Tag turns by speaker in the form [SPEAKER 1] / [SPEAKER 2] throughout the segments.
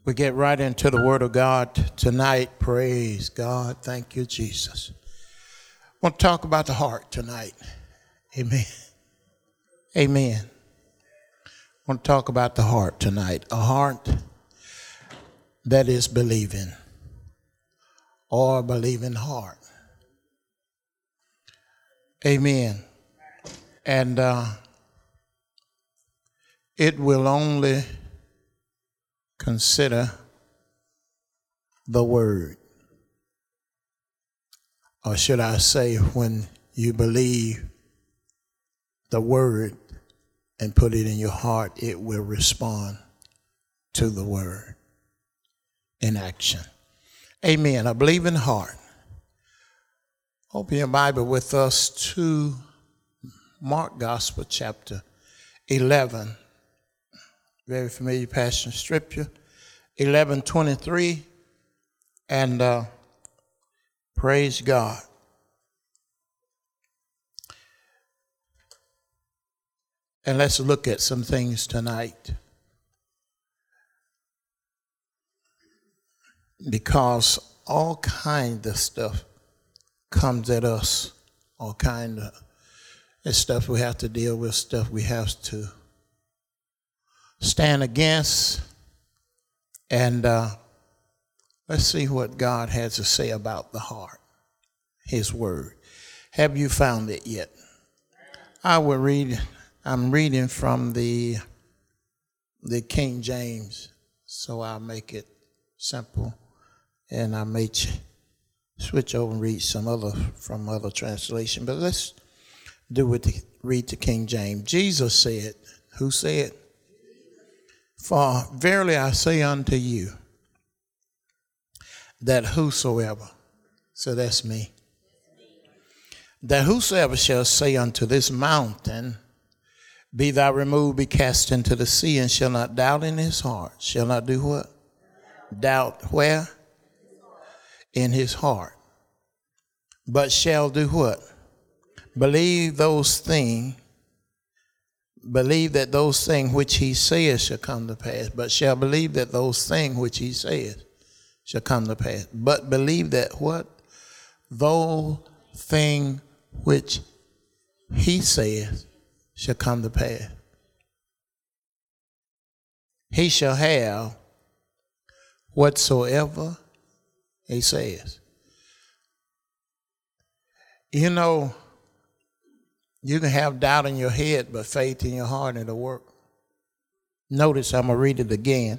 [SPEAKER 1] We get right into the Word of God tonight. Praise God. Thank you, Jesus. I want to talk about the heart tonight. Amen. Amen. I want to talk about the heart tonight. A heart that is believing, or a believing heart. Amen. And it will only consider the word. Or should I say, when you believe the word and put it in your heart, it will respond to the word in action. Amen. A believing heart. Open your Bible with us to Mark Gospel chapter 11. Very familiar passage of scripture. 11:23. And praise God. And let's look at some things tonight. Because all kind of stuff comes at us. All kind of stuff we have to deal with, stuff we have to stand against. And let's see what God has to say about the heart, his word. Have you found it yet? I will read. I'm reading from the King James, so I'll make it simple. And I may switch over and read some other translation. But let's read the King James. Jesus said, who said? For verily I say unto you, that whosoever, so that's me, that whosoever shall say unto this mountain, be thou removed, be cast into the sea, and shall not doubt in his heart. Shall not do what? Doubt where? In his heart. But shall do what? Believe that those things which he says shall come to pass. But shall believe that those things which he says shall come to pass. But believe that what? Those things which he says shall come to pass. He shall have whatsoever he says. You know, you can have doubt in your head, but faith in your heart, and it'll work. Notice, I'm going to read it again.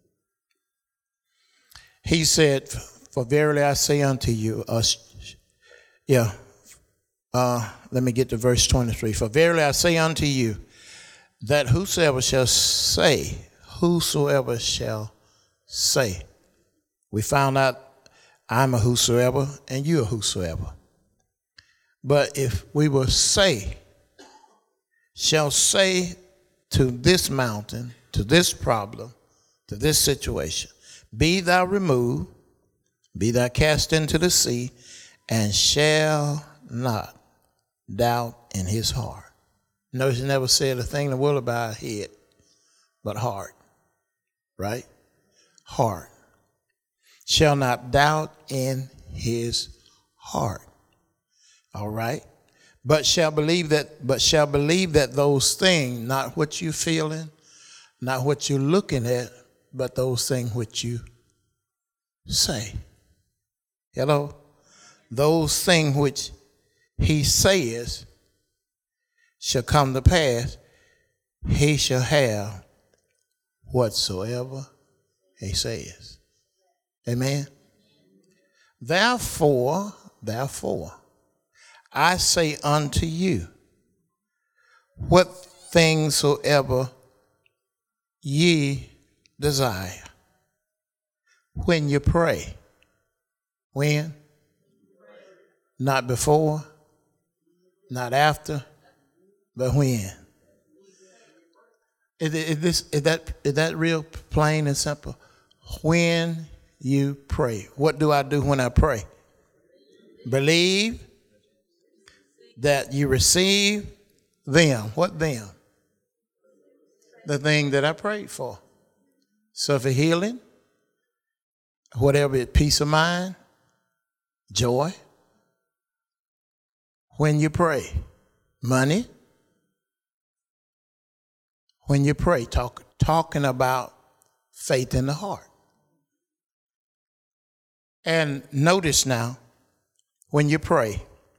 [SPEAKER 1] He said, for verily I say unto you, let me get to verse 23. For verily I say unto you, that whosoever shall say, we found out I'm a whosoever and you're a whosoever. But if we will shall say to this mountain, to this problem, to this situation, be thou removed, be thou cast into the sea, and shall not doubt in his heart. Notice he never said a thing in the world about head, but heart. Right? Heart. Shall not doubt in his heart. All right? But shall believe that those things, not what you're feeling, not what you're looking at, but those things which you say. Hello? Those things which he says shall come to pass. He shall have whatsoever he says. Amen? Therefore, I say unto you, what things soever ye desire, when you pray. When? Not before, not after, but when. Is that real plain and simple? When you pray. What do I do when I pray? Believe that you receive them. What them? The thing that I prayed for. So for healing, whatever, peace of mind, joy. When you pray, money. When you pray, talking about faith in the heart. And notice now, when you pray,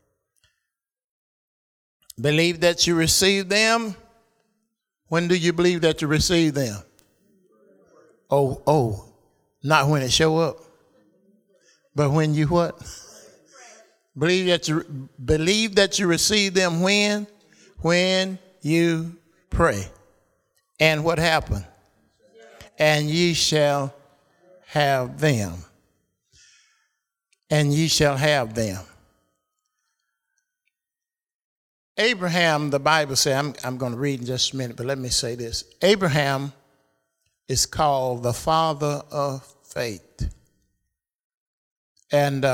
[SPEAKER 1] believe that you receive them. When do you believe that you receive them? Oh, not when it show up, but when you what? Believe that you receive them when you pray. And what happened? And ye shall have them. And ye shall have them. Abraham, the Bible says, I'm going to read in just a minute, but let me say this. Abraham is called the father of faith. And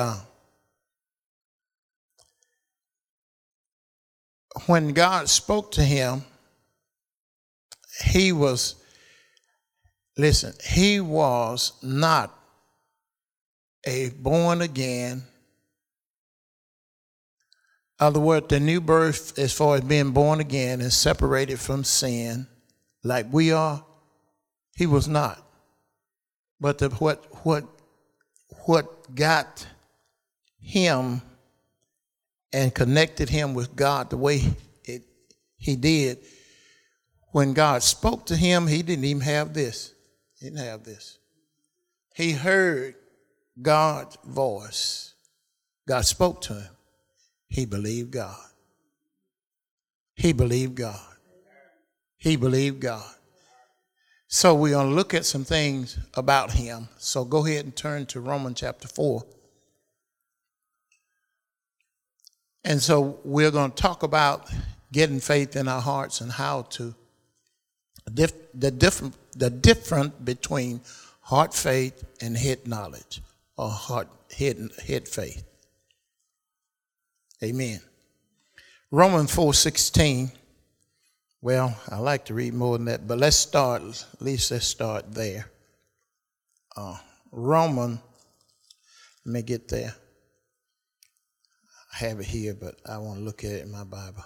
[SPEAKER 1] when God spoke to him, he was not a born again. In other words, the new birth, as far as being born again, is separated from sin, like we are. He was not. But what got him and connected him with God the way he did, when God spoke to him, he didn't even have this. He didn't have this. He heard God's voice. God spoke to him. He believed God. He believed God. He believed God. So we're going to look at some things about him. So go ahead and turn to Romans chapter 4. And so we're going to talk about getting faith in our hearts and how to the difference between heart faith and head knowledge, or head faith. Amen. Romans 4:16. Well, I like to read more than that, but let's start there. Romans, let me get there. I have it here, but I want to look at it in my Bible.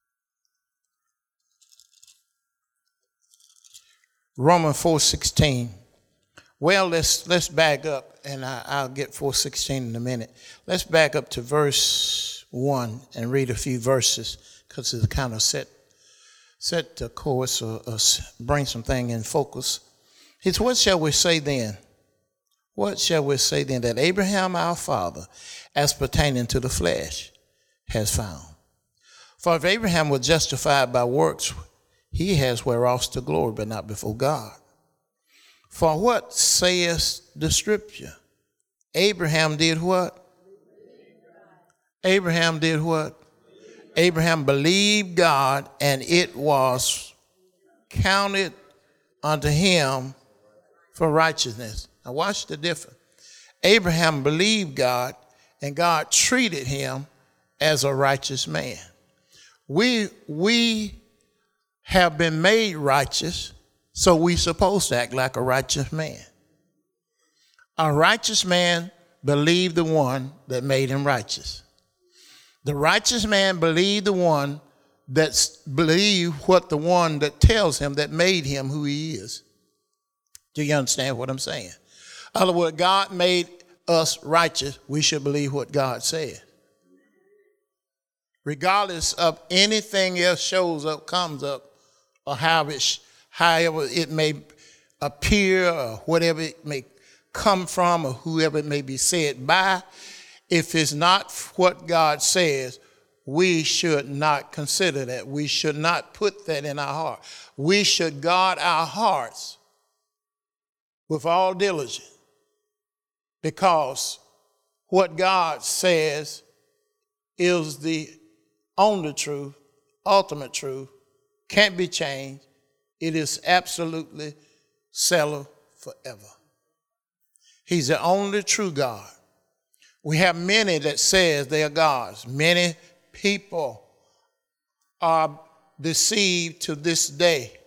[SPEAKER 1] Romans 4:16. Well, let's back up, and I'll get 4:16 in a minute. Let's back up to verse 1 and read a few verses, because it kind of set the course or bring something in focus. It's what shall we say then? What shall we say then that Abraham our father, as pertaining to the flesh, has found? For if Abraham was justified by works, he has whereof to glory, but not before God. For what saith the scripture? Abraham did what? Abraham did what? Abraham believed God, and it was counted unto him for righteousness. Now watch the difference. Abraham believed God, and God treated him as a righteous man. We have been made righteous, so we're supposed to act like a righteous man. A righteous man believed the one that made him righteous. The righteous man believed the one that believed what the one that tells him that made him who he is. Do you understand what I'm saying? In other words, God made us righteous. We should believe what God said. Regardless of anything else shows up, comes up, or however it may appear, or whatever it may come from, or whoever it may be said by, if it's not what God says, we should not consider that. We should not put that in our heart. We should guard our hearts with all diligence, because what God says is the only truth, ultimate truth, can't be changed. It is absolutely settled forever. He's the only true God. We have many that says they are gods. Many people are deceived to this day